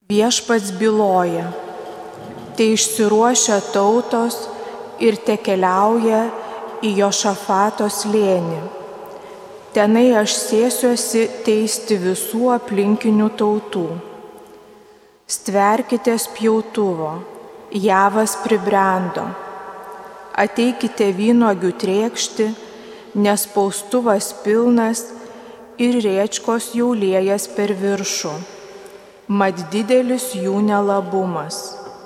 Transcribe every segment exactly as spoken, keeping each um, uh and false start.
Viešpats byloja, tai išsiruošia tautos ir te keliauja į Jošafato slėnį. Tenai aš sėsiuosi teisti visų aplinkinių tautų. Stverkitės pjautuvo, javas pribrendo. Ateikite vynuogių trėkšti, nes spaustuvas pilnas ir rėčkos jau liejas per viršų, mat didelis jų nelabumas.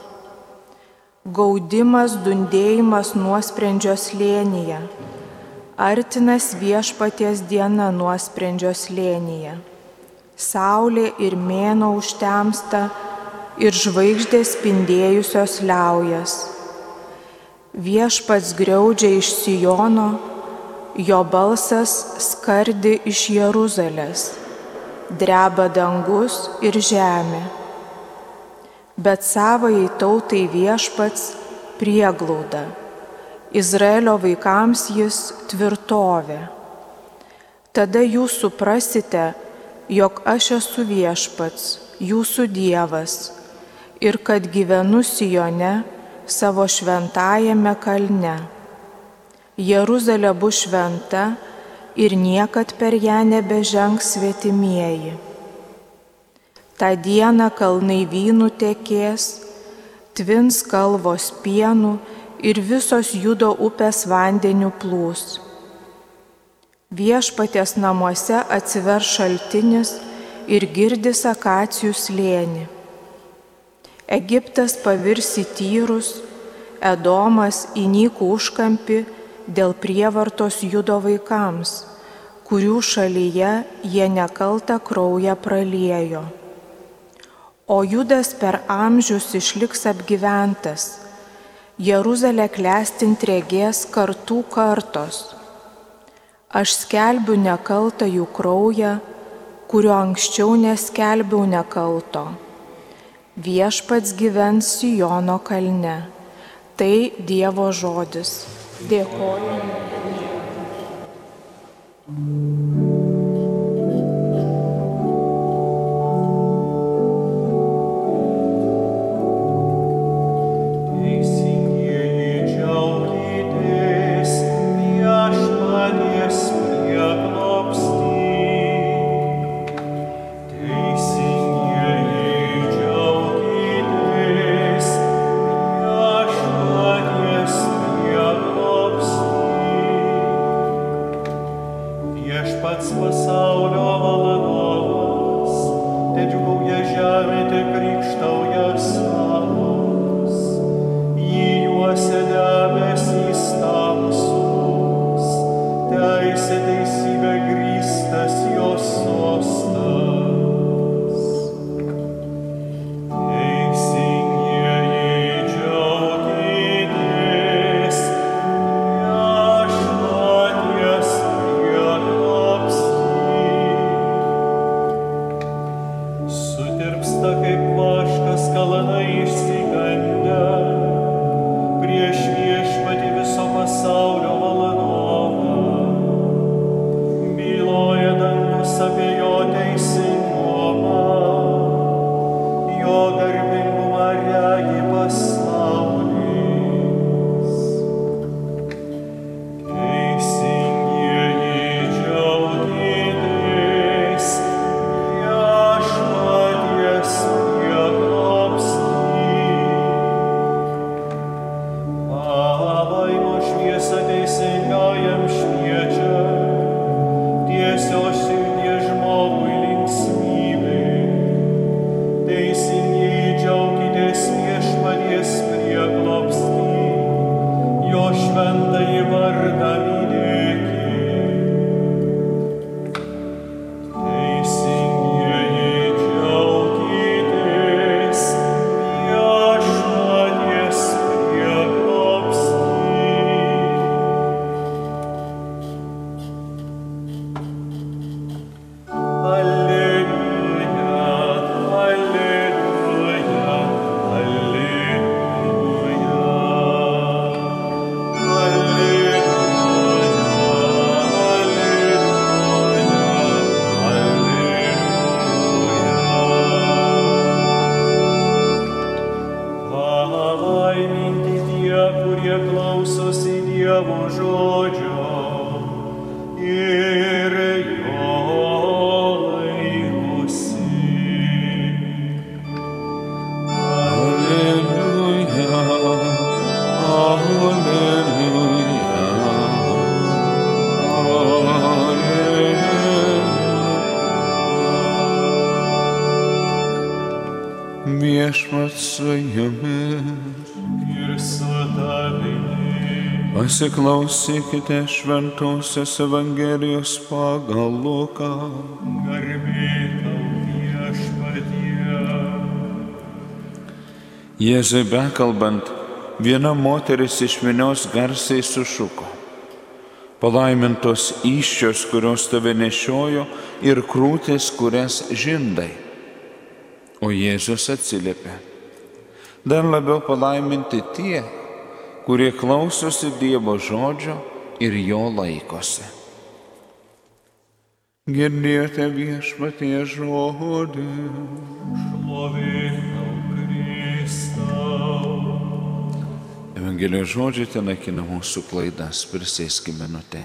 Gaudimas, dundėjimas nuosprendžio slėnyje, artinas viešpaties diena nuosprendžio slėnyje. Saulė ir mėnuo užtemsta ir žvaigždės spindėjusios liaujas. Viešpats griaudžia iš Siono, jo balsas skardi iš Jeruzalės, dreba dangus ir žemė. Bet savajai tautai viešpats prieglauda, Izraelio vaikams jis tvirtovė. Tada jūs suprasite, jog aš esu viešpats, jūsų Dievas, ir kad gyvenu Sione, savo šventajame kalne. Jeruzalė bus šventa ir niekad per ją nebežengs svetimieji. Ta diena kalnai vynų tekės, tvins kalvos pienų ir visos Judo upės vandenių plūs. Viešpaties namuose atsiver šaltinis ir girdis akacijų slėnį. Egiptas pavirs į tyrus, Edomas į nykų užkampį dėl prievartos Judo vaikams, kurių šalyje jie nekaltą kraują praliejo. O Judas per amžius išliks apgyventas, Jeruzalę klestint regės kartų kartos. Aš skelbiu nekaltą jų kraują, kurio anksčiau neskelbiau nekalto. Viešpats gyvens Siono kalne. Tai Dievo žodis. Dėkoju. Viešpats su jumis. Ir su tavimi. Pasiklausykite Šventosios Evangelijos pagal Luką. Garbė tau Viešpatie. Jėzui bekalbant, viena moteris iš minios garsiai sušuko: palaimintos įsčios, kurios tave nešiojo, ir krūtis, kurias žindai. O Jėzus atsiliepė: dar labiau palaiminti tie, kurie klausosi Dievo žodžio ir jo laikosi. Girdėjote Viešpaties žodį. Šlovė tau, Kristau. Evangelijos žodžiai tenaikina mūsų klaidas, prisėskime minutę.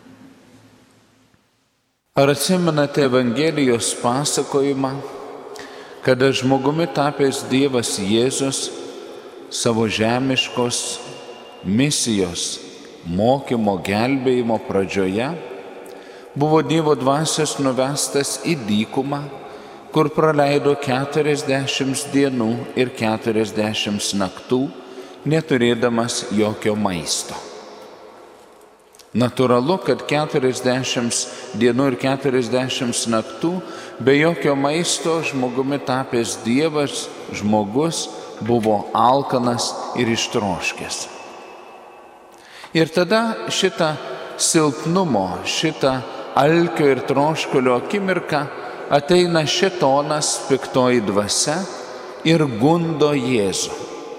Ar atsimenate Evangelijos pasakojimą, kada žmogumi tapęs Dievas Jėzus savo žemiškos misijos mokymo gelbėjimo pradžioje buvo Dievo dvasios nuvestas į dykumą, kur praleido keturiasdešimt dienų ir keturiasdešimt naktų, neturėdamas jokio maisto. Natūralu, kad keturiasdešimt dienų ir keturiasdešimt naktų be jokio maisto žmogumi tapęs Dievas žmogus buvo alkanas ir ištroškęs. Ir tada šitą silpnumo, šitą alkio ir troškulio akimirką ateina šėtonas, piktoji dvasia, ir gundo Jėzų.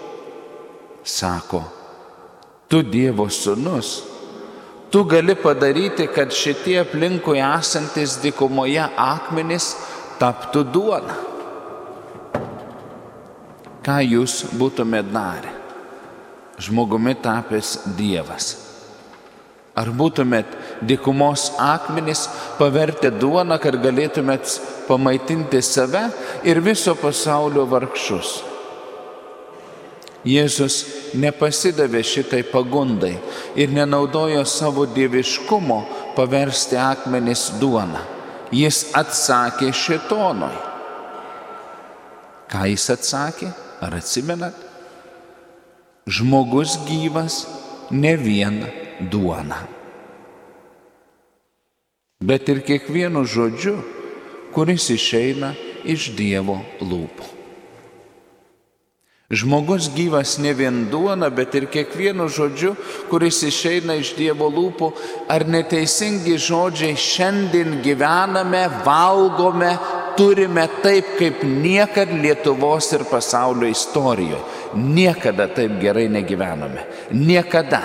Sako: tu Dievo sūnus, tu gali padaryti, kad šitie aplinkui esantis dykumoje akmenys taptų duona. Ką jūs būtumėte darę, žmogumi tapęs Dievas? Ar būtumėt dykumos akmenys pavertę duoną, kad galėtumėt pamaitinti save ir viso pasaulio vargšus? Jėzus nepasidavė šitai pagundai ir nenaudojo savo dieviškumo paversti akmenis duoną. Jis atsakė šėtonui. Ką jis atsakė? Ar atsimenat? Žmogus gyvas ne vien duona, bet ir kiekvienu žodžiu, kuris išeina iš Dievo lūpų. Žmogus gyvas ne vien duona, bet ir kiekvienu žodžiu, kuris išeina iš Dievo lūpų. Ar neteisingi žodžiai šiandien gyvename, valgome, turime taip, kaip niekad Lietuvos ir pasaulio istorijoje. Niekada taip gerai negyvenome. Niekada.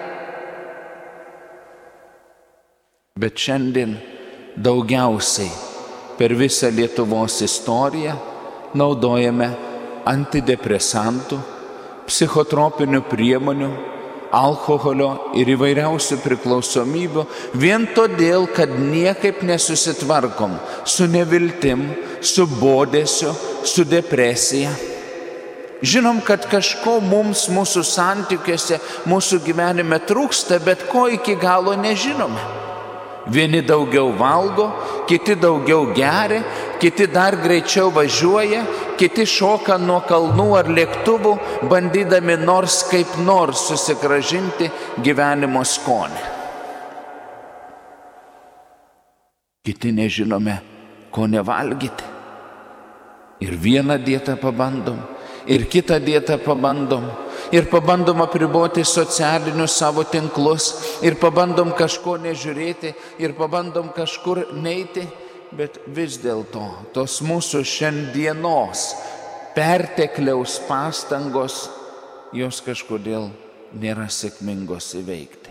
Bet šiandien daugiausiai per visą Lietuvos istoriją naudojame antidepresantų, psichotropinių priemonių, alkoholio ir įvairiausių priklausomybių, vien todėl, kad niekaip nesusitvarkom su neviltim, su bodesiu, su depresija. Žinom, kad kažko mums mūsų santykiuose, mūsų gyvenime trūksta, bet ko iki galo nežinome. Vieni daugiau valgo, kiti daugiau geria, kiti dar greičiau važiuoja, kiti šoka nuo kalnų ar lėktuvų, bandydami nors kaip nors susigrąžinti gyvenimo skonį. Kiti nežinome, ko nevalgyti. Ir vieną dietą pabandom, ir kitą dietą pabandom, ir pabandom apriboti socialinius savo tinklus, ir pabandom kažko nežiūrėti, ir pabandom kažkur neiti, bet vis dėlto tos mūsų šiandienos pertekliaus pastangos, jos kažkodėl nėra sėkmingos įveikti.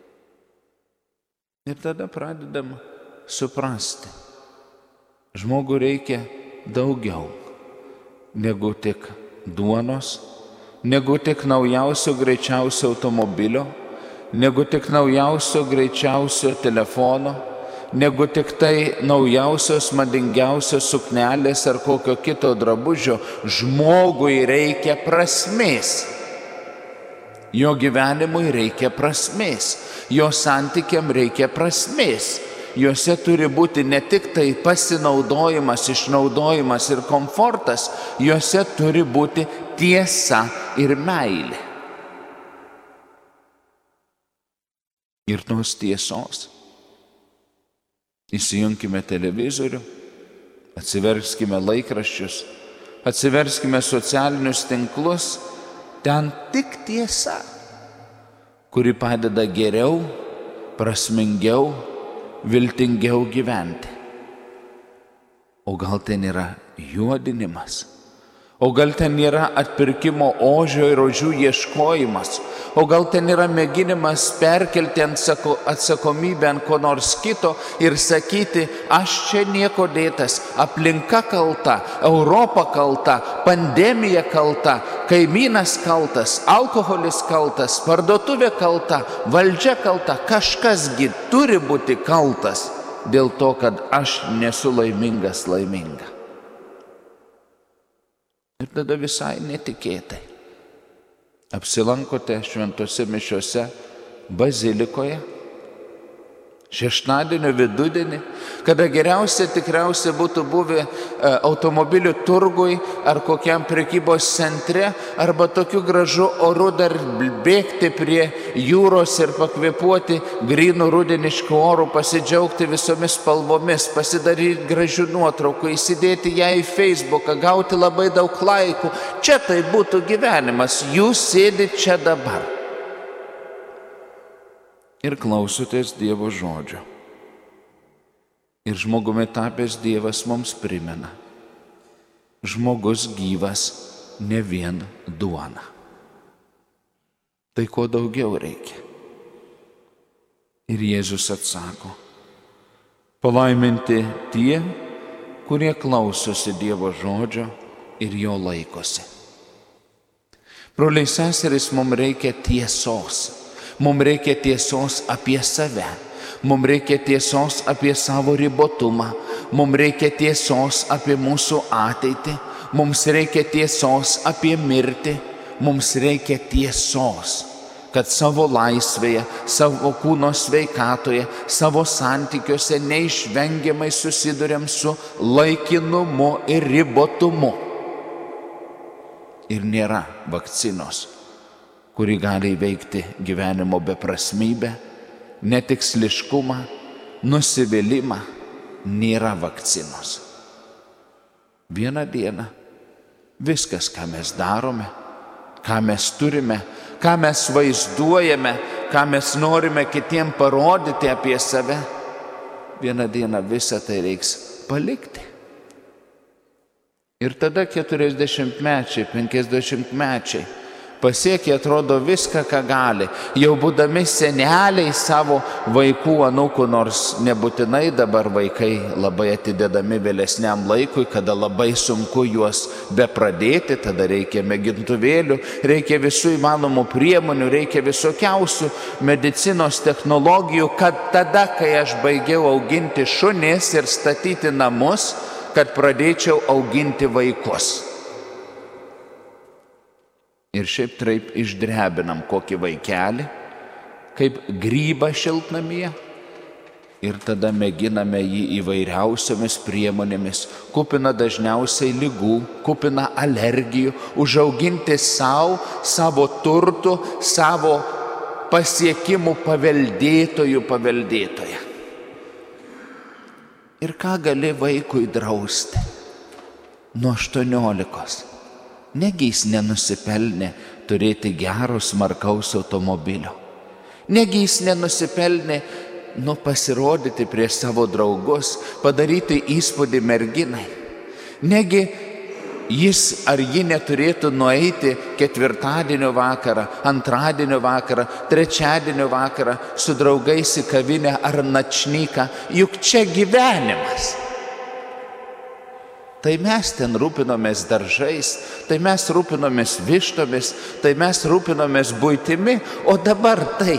Ir tada pradedam suprasti, žmogui reikia daugiau negu tik duonos, negu tik naujausio greičiausio automobilio, negu tik naujausio greičiausio telefono, negu tik tai naujausios, madingiausios suknelės ar kokio kito drabužio. Žmogui reikia prasmės. Jo gyvenimui reikia prasmės. Jo santykiam reikia prasmės. juose turi būti ne tik tai pasinaudojimas, išnaudojimas ir komfortas, juose turi būti tiesa ir meilė. Ir tos tiesos. Įsijunkime televizorių, atsiverskime laikraščius, atsiverskime socialinius tinklus, ten tik tiesa, kuri padeda geriau, prasmingiau, viltingiau gyventi. O gal ten yra juodinimas, o gal ten yra atpirkimo ožio ir ožių ieškojimas, o gal ten yra mėginimas perkelti atsakomybę ant ko nors kito ir sakyti, aš čia nieko dėtas, aplinka kalta, Europa kalta, pandemija kalta, kaimynas kaltas, alkoholis kaltas, parduotuvė kalta, valdžia kalta, kažkasgi turi būti kaltas dėl to, kad aš nesu laimingas, laiminga. Ir tada visai netikėtai apsilankote šventose mišiose bazilikoje, šeštadienio vidudienį, kada geriausia tikriausiai būtų buvę automobilių turgui ar kokiam prekybos centre, arba tokiu gražu oru dar bėgti prie jūros ir pakvėpuoti grynų rudeniškų orų, pasidžiaugti visomis spalvomis, pasidaryti gražių nuotraukų, įsidėti ją į Facebooką, gauti labai daug laikų. Čia tai būtų gyvenimas, jūs sėdite čia dabar ir klausotės Dievo žodžio. Ir žmogumi tapęs Dievas mums primena, žmogus gyvas ne vien duona. Tai ko daugiau reikia? Ir Jėzus atsako, palaiminti tie, kurie klausosi Dievo žodžio ir jo laikosi. Broliai seserys, mums reikia tiesos. Mums reikia tiesos apie save, mums reikia tiesos apie savo ribotumą, mums reikia tiesos apie mūsų ateitį, mums reikia tiesos apie mirtį, mums reikia tiesos, kad savo laisvėje, savo kūno sveikatoje, savo santykiuose neišvengiamai susiduriam su laikinumu ir ribotumu. Ir nėra vakcinos, kuri gali įveikti gyvenimo beprasmybę, netiksliškumą, nusivylimą, nėra vakcinos. Vieną dieną viskas, ką mes darome, ką mes turime, ką mes vaizduojame, ką mes norime kitiem parodyti apie save, vieną dieną visą tai reiks palikti. Ir tada keturiasdešimtmečiai, penkiasdešimtmečiai pasiekia, atrodo, viską, ką gali, jau būdami seneliai savo vaikų, anūkų, nors nebūtinai dabar vaikai labai atidedami vėlesniam laikui, kada labai sunku juos bepradėti, tada reikia mėgintuvėlių, reikia visų įmanomų priemonių, reikia visokiausių medicinos technologijų, kad tada, kai aš baigiau auginti šunis ir statyti namus, kad pradėčiau auginti vaikus. Ir šiaip taip išdrebinam kokį vaikelį, kaip grybą šiltnamyje, ir tada mėginame jį įvairiausiomis priemonėmis, kupina dažniausiai ligų, kupina alergijų, užauginti savo, savo turtų, savo pasiekimų paveldėtojų paveldėtoje. Ir ką gali vaikui drausti? Nuo aštuoniolikos. Negi jis nenusipelnė turėti gero smarkaus automobilio. Negi jis nenusipelnė nu, pasirodyti prieš savo draugus, padaryti įspūdį merginai. Negi jis ar ji neturėtų nueiti ketvirtadienio vakarą, antradienio vakarą, trečiadienio vakarą su draugais į kavinę ar načnyką, juk čia gyvenimas. Tai mes ten rūpinomės daržais, tai mes rūpinomės vištomis, tai mes rūpinomės buitimi, o dabar tai.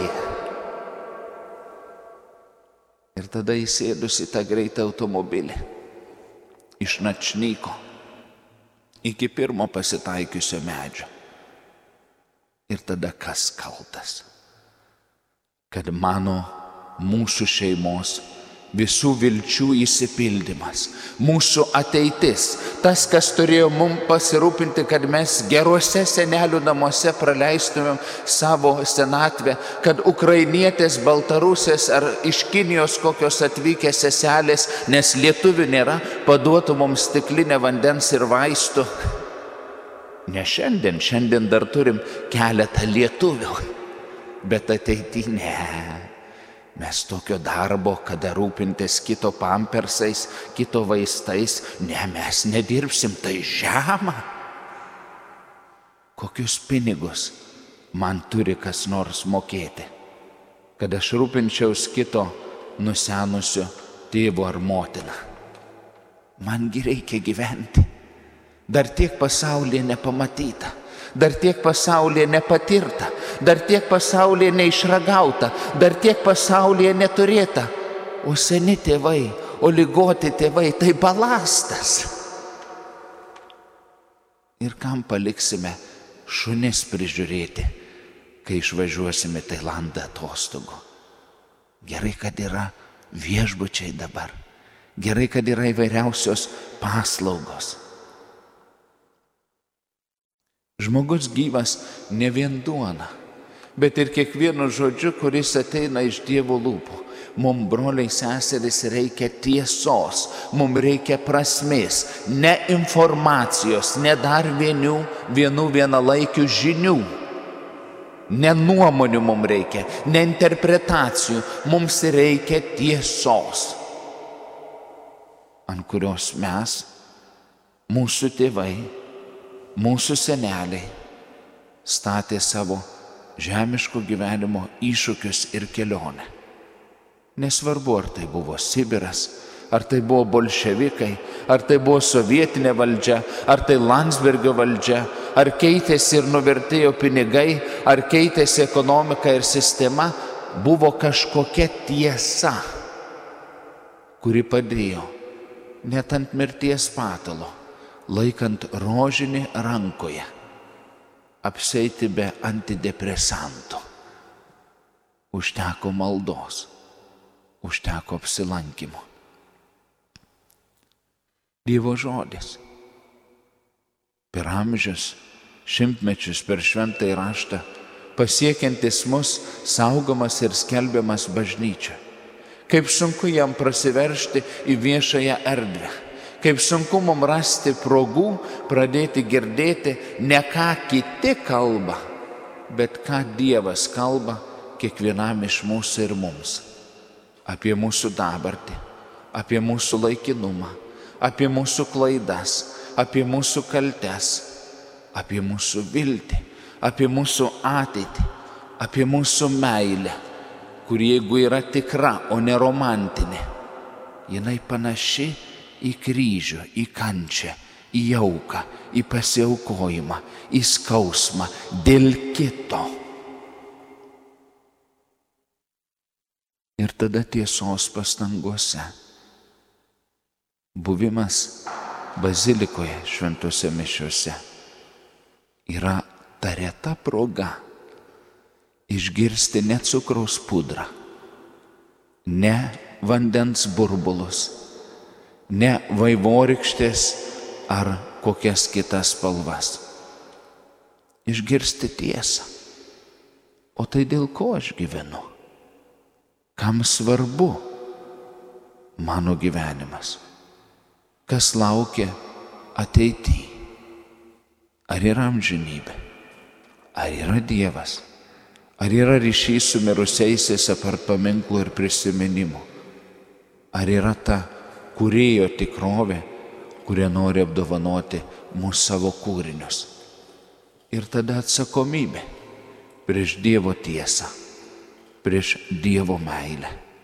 Ir tada įsėdus į tą greitą automobilį, iš načnyko iki pirmo pasitaikiusio medžio. Ir tada kas kaltas? Kad mano, mūsų šeimos visų vilčių įsipildymas, mūsų ateitis, tas, kas turėjo mums pasirūpinti, kad mes geruose senelių namuose praleistumėm savo senatvę, kad ukrainietės, baltarusės ar iš Kinijos kokios atvykę seselės, nes lietuvių nėra, paduotų mums stiklinę vandens ir vaistų. Ne šiandien, šiandien dar turim keletą lietuvių, bet ateityje ne. Mes tokio darbo, kada rūpintis kito pampersais, kito vaistais, ne, mes nedirbsim, tai žema. Kokius pinigus man turi kas nors mokėti, kad aš rūpinčiaus kito nusenusio tėvo ar motiną. Mangi reikia gyventi. Dar tiek pasaulyje nepamatyta. Dar tiek pasaulyje nepatirta, dar tiek pasaulyje neišragauta, dar tiek pasaulyje neturėta. O seni tėvai, o ligoti tėvai, tai balastas. Ir kam paliksime šunis prižiūrėti, kai išvažiuosime Tailandą atostogų? Gerai, kad yra viešbučiai dabar. Gerai, kad yra įvairiausios paslaugos. Žmogus gyvas ne vien duona, bet ir kiekvienu žodžiu, kuris ateina iš Dievo lūpų. Mums, broliai seserys, reikia tiesos, mums reikia prasmės, ne informacijos, ne dar vienių, vienų vienalaikių žinių. Ne nuomonių mums reikia, ne interpretacijų, mums reikia tiesos, ant kurios mes, mūsų tėvai, mūsų seneliai statė savo žemiško gyvenimo iššūkius ir kelionę. Nesvarbu, ar tai buvo Sibiras, ar tai buvo bolševikai, ar tai buvo sovietinė valdžia, ar tai Landsbergio valdžia, ar keitėsi ir nuvertėjo pinigai, ar keitėsi ekonomika ir sistema, buvo kažkokia tiesa, kuri padėjo net ant mirties patalo, laikant rožinį rankoje, apseiti be antidepresantų. Užteko maldos, užteko apsilankimo. Dievo žodis. Per amžius, šimtmečius, per šventąjį raštą, pasiekiantis mus, saugomas ir skelbiamas bažnyčia. Kaip sunku jam prasiveržti į viešąją erdvę. Kaip sunku mums rasti progų pradėti girdėti ne ką kiti kalba, bet ką Dievas kalba kiekvienam iš mūsų ir mums. Apie mūsų dabartį, apie mūsų laikinumą, apie mūsų klaidas, apie mūsų kaltes, apie mūsų viltį, apie mūsų ateitį, apie mūsų meilę, kuri jeigu yra tikra, o ne romantinė, jinai panaši į kryžių, į kančią, į jauką, į pasiaukojimą, į skausmą dėl kito. Ir tada tiesos pastangose. Buvimas bazilikoje šventose mišiose yra ta reta proga išgirsti ne cukraus pudrą, ne vandens burbulus, ne vaivorykštės ar kokias kitas spalvas. Išgirsti tiesą. O tai dėl ko aš gyvenu? Kam svarbu mano gyvenimas? Kas laukia ateityje? Ar yra amžinybė? Ar yra Dievas? Ar yra ryšys su mirusiaisiais apart paminklų ir prisiminimų? Ar yra ta kūrėjo tikrovė, kurie nori apdovanoti mūsų savo kūrinius? Ir tada atsakomybė prieš Dievo tiesą, prieš Dievo meilę.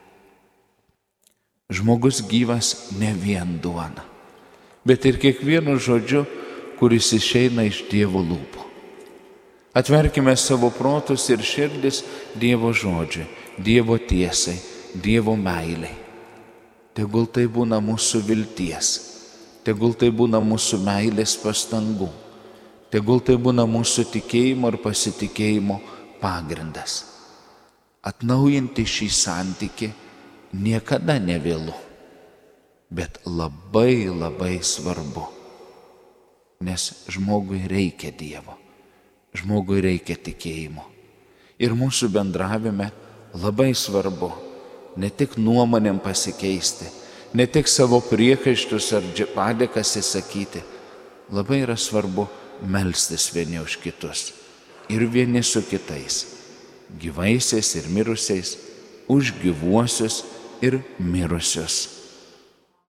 Žmogus gyvas ne vien duona, bet ir kiekvienu žodžiu, kuris išeina iš Dievo lūpų. Atverkime savo protus ir širdis Dievo žodžiui, Dievo tiesai, Dievo meilei. Tegul tai būna mūsų vilties, tegul tai būna mūsų meilės pastangų, tegul tai būna mūsų tikėjimo ir pasitikėjimo pagrindas. Atnaujinti šį santykį niekada nevėlu, bet labai labai svarbu, nes žmogui reikia Dievo, žmogui reikia tikėjimo. Ir mūsų bendravime labai svarbu ne tik nuomonėm pasikeisti, ne tik savo priekaištus ar padėkas įsakyti, labai yra svarbu melstis vieni už kitus ir vieni su kitais, gyvaisiais ir mirusiais, už gyvuosius ir mirusius.